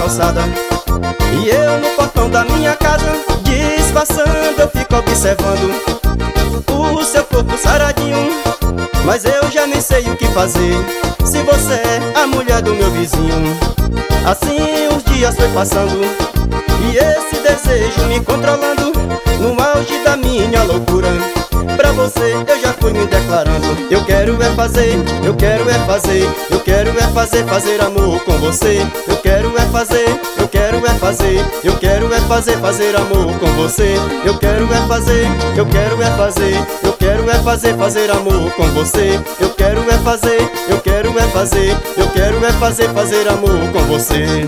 calçada. E eu no portão da minha casa, disfarçando, eu fico observando o seu corpo saradinho. Mas eu já nem sei o que fazer, se você é a mulher do meu vizinho. Assim os dias foi passando, e esse desejo me controlando, no auge da minha loucura. Pra você eu já fui me declarando. Eu quero é fazer, eu quero é fazer, eu quero é fazer, fazer amor com você. Eu quero é fazer, eu quero é fazer, eu quero é fazer, fazer amor com você. Eu quero é fazer, eu quero é fazer, eu quero é fazer, fazer amor com você. Eu quero é fazer, eu quero é fazer, eu quero é fazer, fazer amor com você.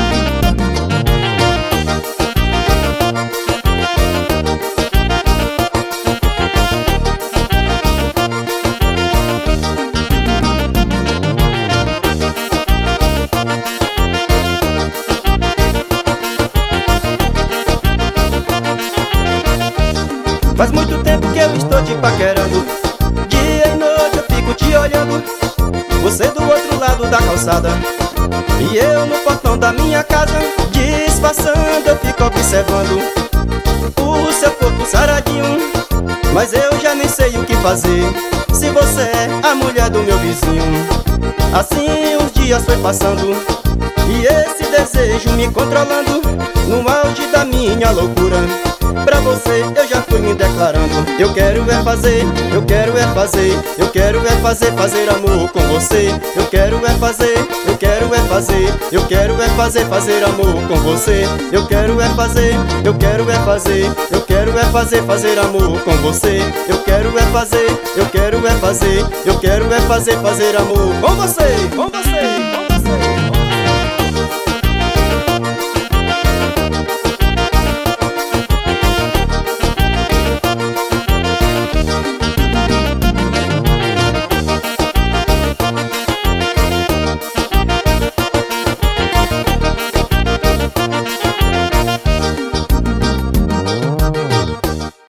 Faz muito tempo que eu estou te paquerando, dia e noite eu fico te olhando, você do outro lado da calçada, e eu no portão da minha casa, disfarçando, eu fico observando o seu corpo saradinho. Mas eu já nem sei o que fazer, se você é a mulher do meu vizinho. Assim os dias foi passando, e esse desejo me controlando, no auge da minha loucura. Pra você eu já fui me declarando. Eu quero é fazer, eu quero é fazer, eu quero é fazer, fazer amor com você. Eu quero é fazer, eu quero é fazer, eu quero é fazer, fazer amor com você. Eu quero é fazer, eu quero é fazer, eu quero é fazer, fazer amor com você. Eu quero é fazer, eu quero é fazer, eu quero é fazer, fazer amor com você, com você.